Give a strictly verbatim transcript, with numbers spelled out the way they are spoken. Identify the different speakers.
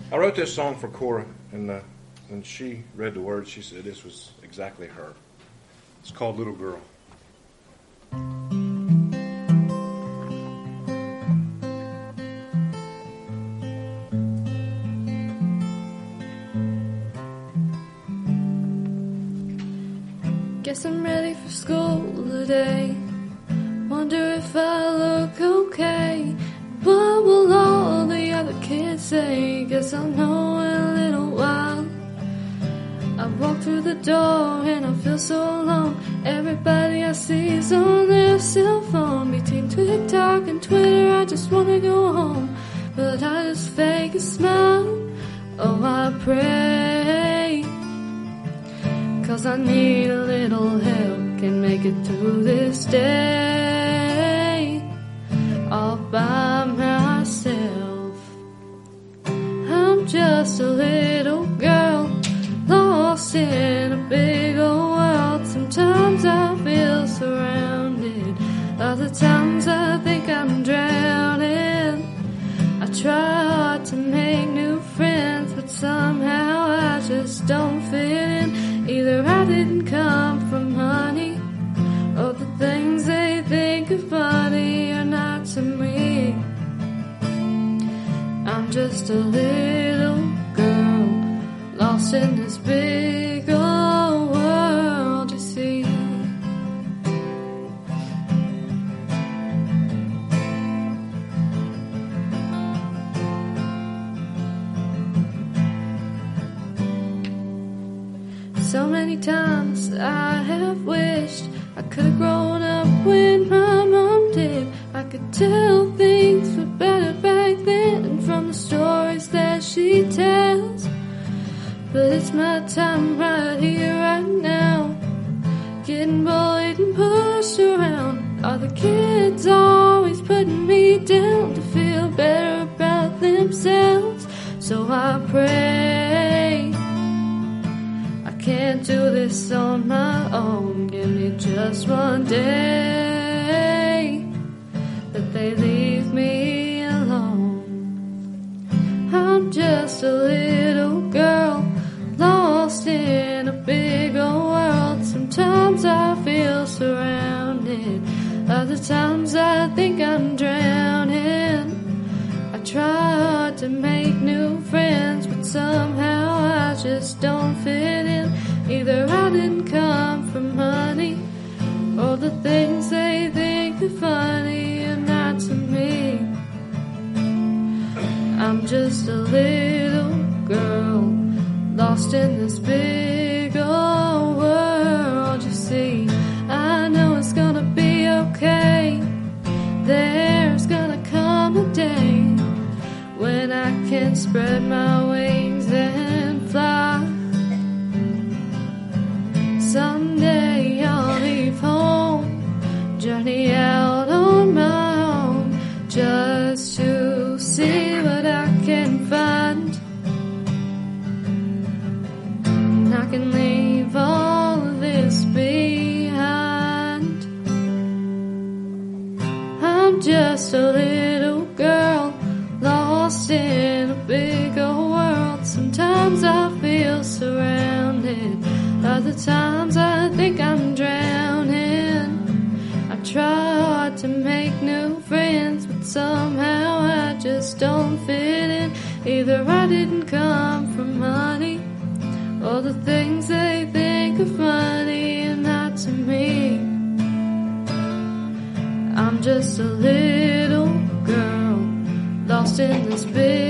Speaker 1: I wrote this song for Cora, and uh, when she read the words, she said this was exactly her. It's called Little Girl.
Speaker 2: Guess I'm ready for school today. Wonder if I look okay. What will all the other kids say? Guess I'll know in a little while. I walk through the door and I feel so alone. Everybody I see is on their cell phone. Between TikTok and Twitter, I just wanna go home. But I just fake a smile. Oh, I pray, 'cause I need a little help. Can make it through this day all by myself. I'm just a little girl lost in a big old world. Sometimes I feel surrounded, other times I think I'm drowning. I try hard to make new friends, but somehow I just don't fit in. Either I didn't come from money, or the things they think are funny are not to me. I'm just a little girl lost in this big old world, you see. So many times I have wished I could have grown up when my mom did. I could tell things were better back then from the stories that she tells. But it's my time right here, right now, getting bullied and pushed around. Are the kids always putting me down to feel better about themselves? So I pray I can't do this on my own. Give me just one day that they leave me alone. I'm just a little girl lost in a big old world. Sometimes I feel surrounded, other times I think I'm drowning. I try hard to make new friends, but somehow I just don't fit in. Either I didn't come from money, or the things they think are funny are not to me. I'm just a little girl lost in this big old world, you see. I know it's gonna be okay. There's gonna come a day when I can spread my wings and fly. Someday I'll leave home, journey out on my own, just to see what I can find. And I can leave all of this behind. I'm just a little girl lost in a big old world. Sometimes I feel surrounded, other times I think I'm drowning. I try hard to make new friends, but somehow I just don't fit in. Either I didn't come from money, or the things they think are funny are not to me. I'm just a little girl lost in this big